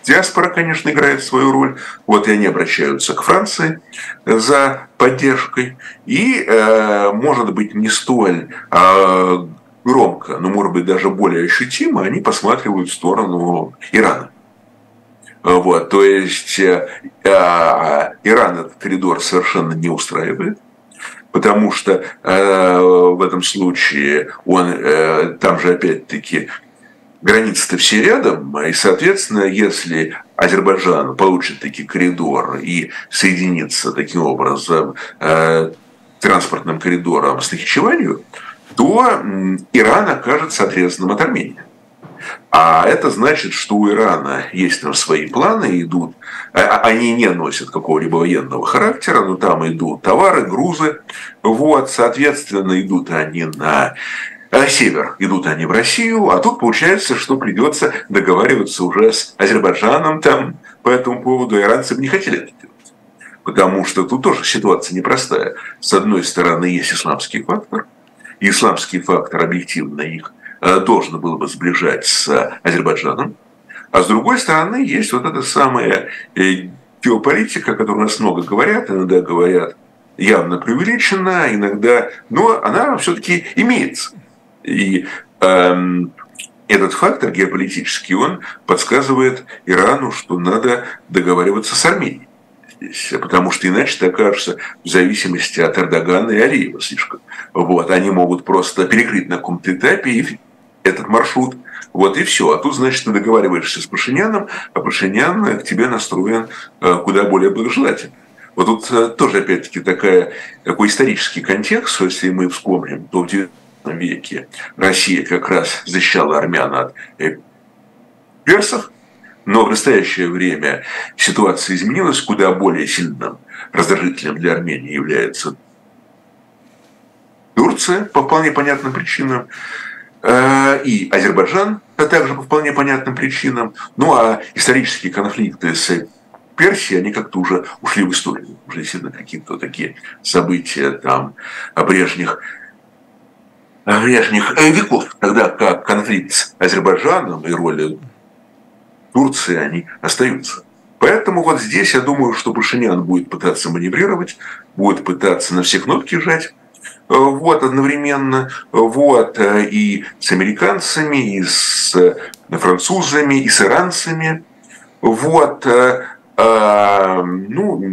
Диаспора, конечно, играет свою роль. Вот и они обращаются к Франции за поддержкой. И, э, может быть, не столь э, громко, но, может быть, даже более ощутимо, они посматривают в сторону Ирана. Вот, то есть э, э, Иран этот коридор совершенно не устраивает. Потому что э, в этом случае он, э, там же опять-таки границы-то все рядом, и, соответственно, если Азербайджан получит таки коридор и соединится таким образом э, транспортным коридором с Нахичеванью, то э, Иран окажется отрезанным от Армении. А это значит, что у Ирана есть там свои планы, идут, они не носят какого-либо военного характера, но там идут товары, грузы, вот, соответственно, идут они на север, идут они в Россию, а тут получается, что придется договариваться уже с Азербайджаном там по этому поводу, иранцы бы не хотели это делать, потому что тут тоже ситуация непростая. С одной стороны, есть исламский фактор, и исламский фактор объективно их должно было бы сближать с Азербайджаном. А с другой стороны, есть вот эта самая геополитика, о которой у нас много говорят, иногда говорят явно преувеличенно, иногда, но она все-таки имеется. И эм, этот фактор геополитический, он подсказывает Ирану, что надо договариваться с Арменией. Здесь, потому что иначе ты окажешься в зависимости от Эрдогана и Алиева слишком. Вот, они могут просто перекрыть на каком-то этапе и этот маршрут. Вот и все. А тут, значит, ты договариваешься с Пашиняном, а Пашинян к тебе настроен куда более благожелательно. Вот тут тоже, опять-таки, такая, такой исторический контекст, если мы вспомним, то в девятнадцатом веке Россия как раз защищала армян от персов, но в настоящее время ситуация изменилась, куда более сильным раздражителем для Армении является Турция по вполне понятным причинам, и Азербайджан также по вполне понятным причинам. Ну а исторические конфликты с Персией, они как-то уже ушли в историю. Уже действительно какие-то такие события там прежних, прежних веков, тогда как конфликт с Азербайджаном и роль Турции, они остаются. Поэтому вот здесь я думаю, что Пашинян будет пытаться маневрировать, будет пытаться на все кнопки жать. Вот, одновременно, вот, и с американцами, и с французами, и с иранцами, вот, э, ну,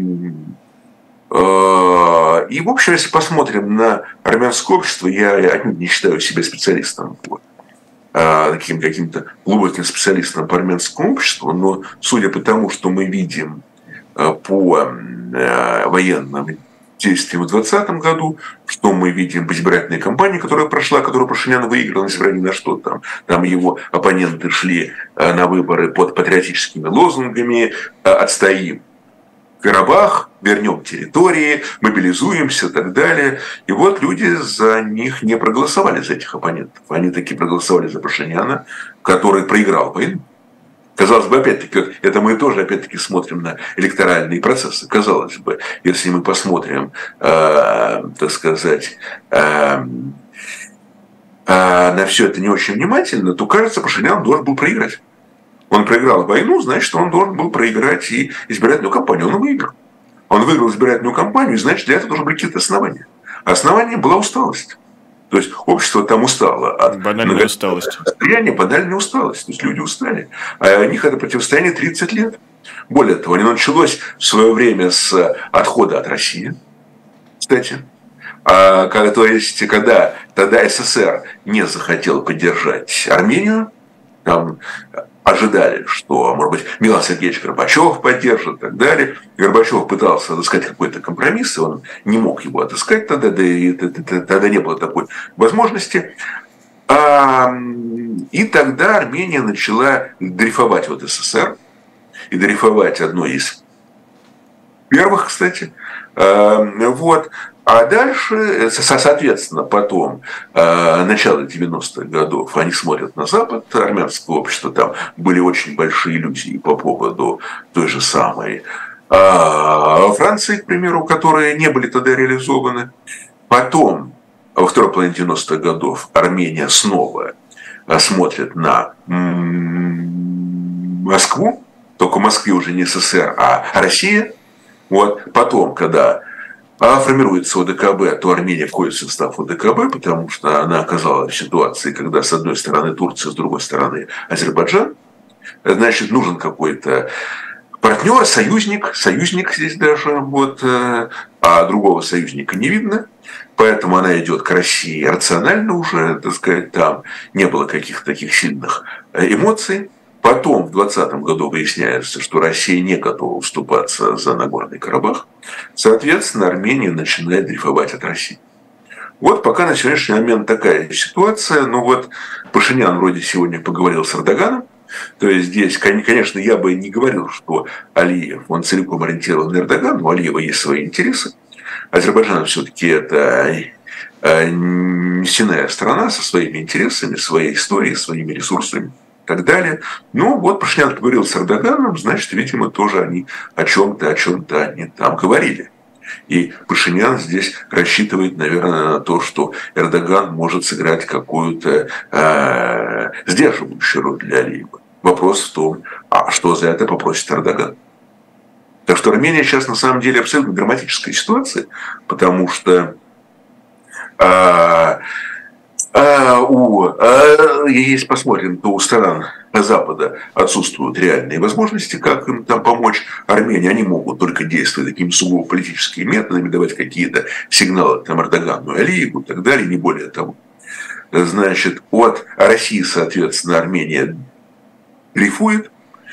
э, и, в общем, если посмотрим на армянское общество, я отнюдь не считаю себя специалистом, вот, таким каким-то глубоким специалистом по армянскому обществу, но судя по тому, что мы видим по военным действиям в двадцатом году, что мы видим в избирательной кампании, которая прошла, которую Пашинян выиграл, несмотря ни на что там. Там его оппоненты шли на выборы под патриотическими лозунгами: «Отстоим Карабах, вернем территории, мобилизуемся» и так далее. И вот люди за них не проголосовали, за этих оппонентов. Они таки проголосовали за Пашиняна, который проиграл войну. Казалось бы, опять-таки, это мы тоже, опять-таки, смотрим на электоральные процессы. Казалось бы, если мы посмотрим, э, так сказать, э, э, на все это не очень внимательно, то, кажется, Пашинян должен был проиграть. Он проиграл войну, значит, он должен был проиграть и избирательную кампанию. Он выиграл. Он выиграл избирательную кампанию, и, значит, для этого должны были какие-то основания. А основание была усталость. То есть общество там устало от банальной усталости. Реально банальная усталость. То есть люди устали. А у них это противостояние тридцать лет. Более того, оно началось в свое время с отхода от России. Кстати. А, то есть, когда тогда СССР не захотел поддержать Армению, там ожидали, что, может быть, Михаил Сергеевич Горбачев поддержит и так далее. Горбачев пытался отыскать какой-то компромисс, и он не мог его отыскать тогда, да и тогда не было такой возможности. И тогда Армения начала дрейфовать в СССР, и дрейфовать одной из первых, кстати. Вот. А дальше, соответственно, потом, э, начало девяностых годов, они смотрят на Запад, армянское общество, там были очень большие иллюзии по поводу той же самой э, Франции, к примеру, которые не были тогда реализованы. Потом, во второй половине девяностых годов, Армения снова смотрит на Москву, только в Москве уже не СССР, а Россия. Вот. Потом, когда формируется ОДКБ, то Армения входит в состав ОДКБ, потому что она оказалась в ситуации, когда с одной стороны Турция, с другой стороны Азербайджан. Значит, нужен какой-то партнер, союзник, союзник здесь даже, вот, а другого союзника не видно. Поэтому она идет к России рационально уже, так сказать, там не было каких-то таких сильных эмоций. Потом в двадцатом году выясняется, что Россия не готова вступаться за Нагорный Карабах. Соответственно, Армения начинает дрейфовать от России. Вот пока на сегодняшний момент такая ситуация. Ну вот Пашинян вроде сегодня поговорил с Эрдоганом. То есть здесь, конечно, я бы не говорил, что Алиев, он целиком ориентирован на Эрдогана, но у Алиева есть свои интересы. Азербайджан все-таки это нефтяная страна со своими интересами, своей историей, своими ресурсами. И так далее. Ну, вот Пашинян поговорил с Эрдоганом, значит, видимо, тоже они о чем-то, о чем-то они там говорили. И Пашинян здесь рассчитывает, наверное, на то, что Эрдоган может сыграть какую-то э, сдерживающую роль для Алиева. Вопрос в том, а что за это попросит Эрдоган? Так что Армения сейчас на самом деле абсолютно драматическая ситуация, потому что э, А у, а, если посмотрим, то у стран Запада отсутствуют реальные возможности, как им там помочь Армении. Они могут только действовать такими сугубо политическими методами, давать какие-то сигналы там Эрдогану, Алиеву и так далее, не более того. Значит, от России, соответственно, Армения дрейфует,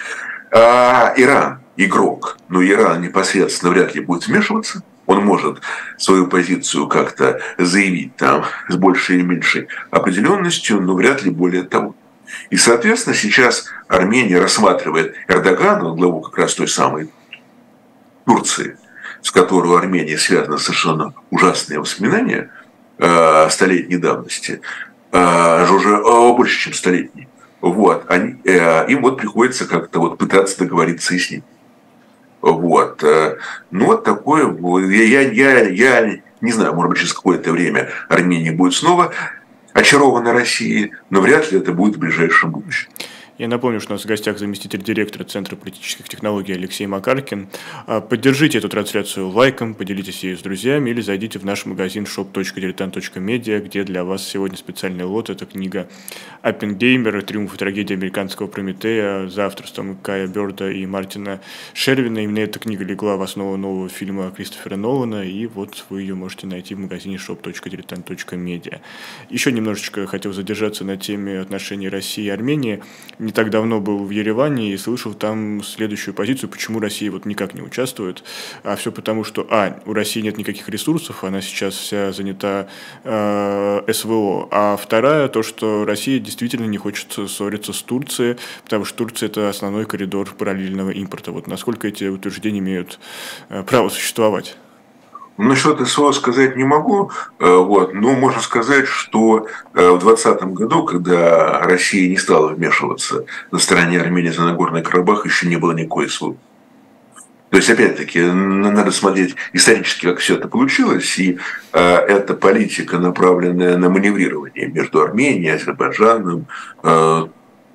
а Иран игрок, но Иран непосредственно вряд ли будет вмешиваться. Он может свою позицию как-то заявить там с большей или меньшей определенностью, но вряд ли более того. И, соответственно, сейчас Армения рассматривает Эрдогана, главу как раз той самой Турции, с которой у Армении связаны совершенно ужасные воспоминания э, столетней давности, э, уже э, больше, чем столетней. Вот, они, э, им вот приходится как-то вот пытаться договориться и с ним. Вот. Ну, вот такое. Я, я, я не знаю, может быть, через какое-то время Армения будет снова очарована Россией, но вряд ли это будет в ближайшем будущем. Я напомню, что у нас в гостях заместитель директора Центра политических технологий Алексей Макаркин. Поддержите эту трансляцию лайком, поделитесь ею с друзьями или зайдите в наш магазин шоп точка дилетант точка медиа, где для вас сегодня специальный лот. Это книга «Оппенгеймер. Триумф и трагедия американского Прометея» за авторством Кая Бёрда и Мартина Шервина. Именно эта книга легла в основу нового фильма Кристофера Нолана, и вот вы ее можете найти в магазине шоп точка дилетант точка медиа. Еще немножечко хотел задержаться на теме отношений России и Армении. Не так давно был в Ереване и слышал там следующую позицию, почему Россия вот никак не участвует. А все потому, что, а, у России нет никаких ресурсов, она сейчас вся занята э, СВО. А вторая, то, что Россия действительно не хочет ссориться с Турцией, потому что Турция – это основной коридор параллельного импорта. Вот насколько эти утверждения имеют э, право существовать? Насчет СВО сказать не могу, вот, но можно сказать, что в двадцатом году, когда Россия не стала вмешиваться на стороне Армении за Нагорный Карабах, еще не было никакой СВО. То есть, опять-таки, надо смотреть исторически, как все это получилось, и э, эта политика, направленная на маневрирование между Арменией, Азербайджаном, э,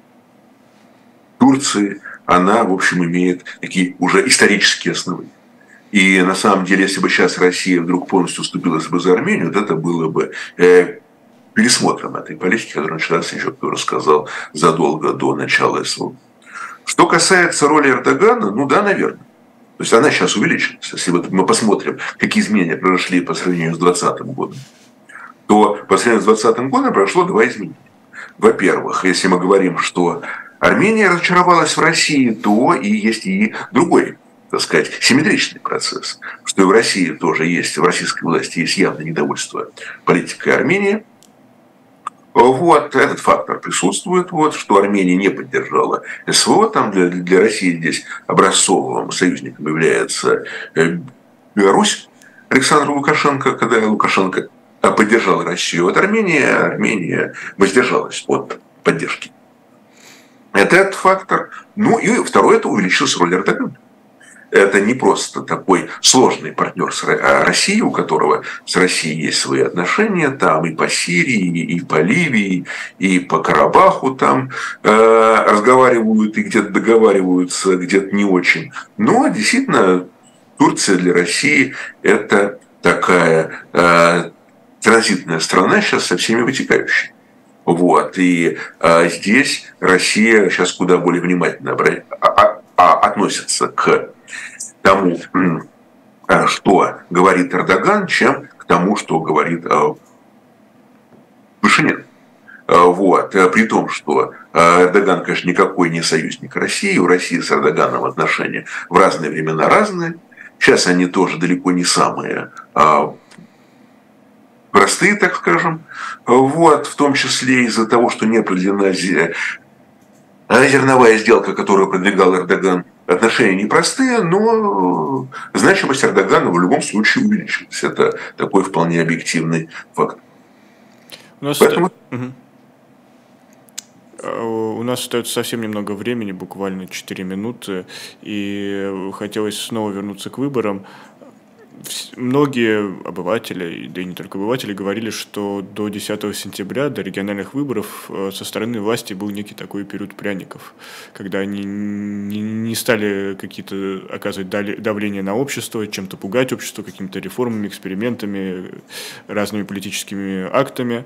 Турцией, она, в общем, имеет такие уже исторические основы. И на самом деле, если бы сейчас Россия вдруг полностью уступилась бы за Армению, вот это было бы э, пересмотром этой политики, которая началась, еще кто рассказал, задолго до начала СВО. Что касается роли Эрдогана, ну да, наверное. То есть она сейчас увеличилась. Если вот мы посмотрим, какие изменения произошли по сравнению с двадцатым годом, то по сравнению с двадцатым годом прошло два изменения. Во-первых, если мы говорим, что Армения разочаровалась в России, то и есть и другой, так сказать, симметричный процесс, что и в России тоже есть, в российской власти есть явное недовольство политикой Армении. Вот этот фактор присутствует, вот, что Армения не поддержала СВО, там для, для России здесь образцовым союзником является Беларусь Александра Лукашенко, когда Лукашенко поддержал Россию, вот Армения, Армения воздержалась от поддержки. Это этот фактор. Ну и второе, это увеличилась роль Эрдогана. это не просто такой сложный партнер с Россией, у которого с Россией есть свои отношения, там и по Сирии, и по Ливии, и по Карабаху там э, разговаривают и где-то договариваются, где-то не очень. Но действительно Турция для России это такая э, транзитная страна сейчас со всеми вытекающими. Вот. И э, здесь Россия сейчас куда более внимательно обра... а, а, относится к тому, что говорит Эрдоган, чем к тому, что говорит Пашинян. Вот. При том, что Эрдоган, конечно, никакой не союзник России, у России с Эрдоганом отношения в разные времена разные. Сейчас они тоже далеко не самые простые, так скажем. Вот. В том числе из-за того, что не определена зерновая сделка, которую продвигал Эрдоган. Отношения непростые, но значимость Эрдогана в любом случае увеличилась. Это такой вполне объективный факт. У нас, Поэтому... угу. У нас остается совсем немного времени, буквально четыре минуты, и хотелось снова вернуться к выборам. Многие обыватели, да и не только обыватели, говорили, что до десятого сентября, до региональных выборов, со стороны власти был некий такой период пряников, когда они не стали какие-то оказывать давление на общество, чем-то пугать общество, какими-то реформами, экспериментами, разными политическими актами.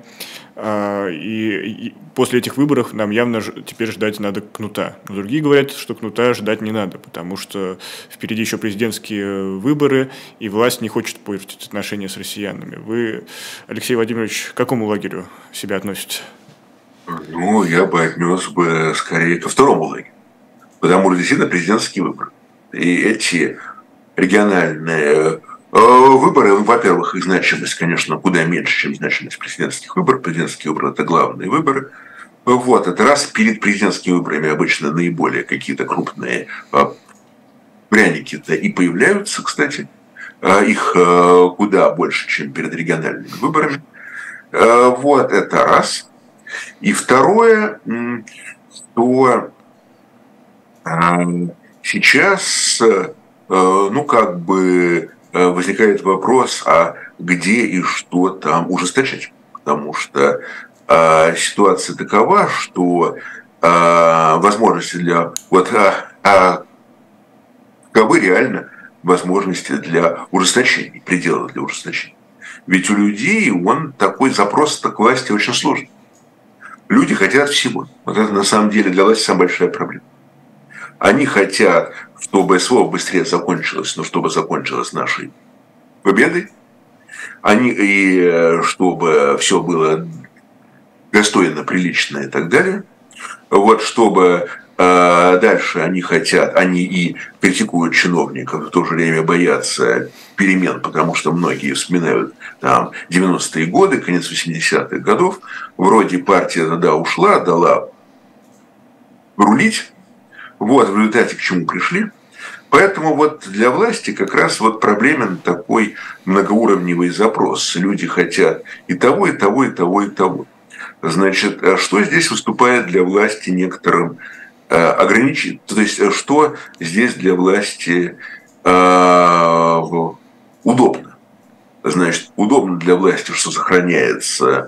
И после этих выборов нам явно теперь ждать надо кнута. Но другие говорят, что кнута ждать не надо, потому что впереди еще президентские выборы, и власть Власть не хочет портить отношения с россиянами. Вы, Алексей Владимирович, к какому лагерю себя относите? Ну, я бы отнес бы скорее ко второму лагерю. Потому что действительно президентские выборы. И эти региональные выборы, во-первых, их значимость, конечно, куда меньше, чем значимость президентских выборов. Президентские выборы – это главные выборы. Вот, это раз. Перед президентскими выборами обычно наиболее какие-то крупные пряники-то и появляются, кстати. Их куда больше, чем перед региональными выборами. Вот, это раз. И второе, что сейчас, ну, как бы возникает вопрос, а где и что там ужесточать. Потому что ситуация такова, что возможности для... Вот, каковы реально возможности для ужесточения, пределы для ужесточения. Ведь у людей он такой запрос к власти очень сложный. Люди хотят всего. Вот это на самом деле для власти самая большая проблема. Они хотят, чтобы СВО быстрее закончилось, но чтобы закончилось нашей победой. Они, и чтобы все было достойно, прилично и так далее. Вот, чтобы дальше они хотят, они и критикуют чиновников, в то же время боятся перемен, потому что многие вспоминают там девяностые годы, конец восьмидесятых годов. Вроде партия тогда ушла, дала рулить. Вот в результате к чему пришли. Поэтому вот для власти как раз вот проблемен такой многоуровневый запрос. Люди хотят и того, и того, и того, и того. Значит, что здесь выступает для власти некоторым ограничить, то есть что здесь для власти э, удобно. Значит, удобно для власти, что сохраняется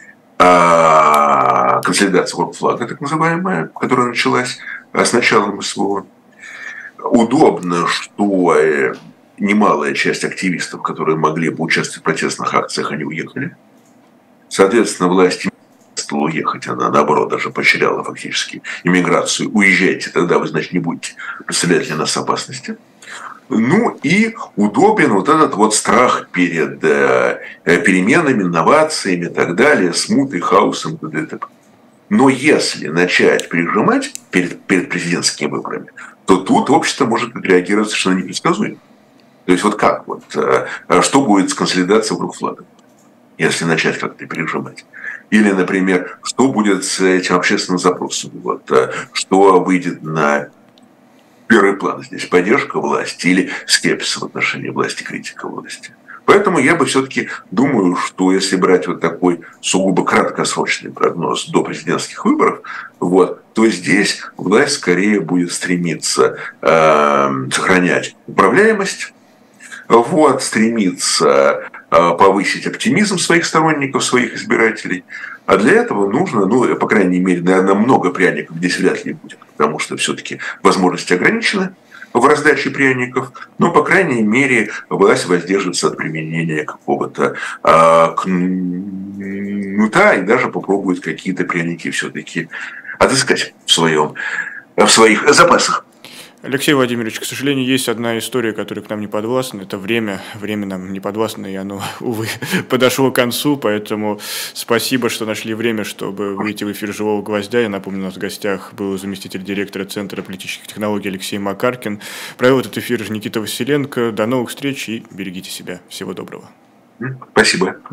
э, консолидация вокруг флага, так называемая, которая началась с началом СВО. Удобно, что немалая часть активистов, которые могли бы участвовать в протестных акциях, они уехали. Соответственно, власть стала уехать, она наоборот даже поощряла фактически иммиграцию. Уезжайте, тогда вы, значит, не будете представлять для нас опасности. Ну и удобен вот этот вот страх перед э, переменами, инновациями и так далее, смутой, хаосом и т.д. Но если начать прижимать перед, перед президентскими выборами, то тут общество может отреагировать совершенно непредсказуемо. То есть вот как? Вот, э, что будет с консолидацией вокруг флага, если начать как-то пережимать? Или, например, что будет с этим общественным запросом? Вот, что выйдет на первый план здесь? Поддержка власти или скепсис в отношении власти, критика власти? Поэтому я бы все-таки думаю, что если брать вот такой сугубо краткосрочный прогноз до президентских выборов, вот, то здесь власть скорее будет стремиться э, сохранять управляемость, вот, стремиться э, повысить оптимизм своих сторонников, своих избирателей. А для этого нужно, ну, по крайней мере, наверное, много пряников здесь вряд ли будет, потому что все-таки возможности ограничены в раздаче пряников, но, по крайней мере, власть воздержится от применения какого-то а, кнута и даже попробует какие-то пряники все-таки отыскать в, своем, в своих запасах. Алексей Владимирович, к сожалению, есть одна история, которая к нам не подвластна. Это время. Время нам не подвластно, и оно, увы, подошло к концу. Поэтому спасибо, что нашли время, чтобы выйти в эфир «Живого гвоздя». Я напомню, у нас в гостях был заместитель директора Центра политических технологий Алексей Макаркин. Провел этот эфир Никита Василенко. До новых встреч и берегите себя. Всего доброго. Спасибо.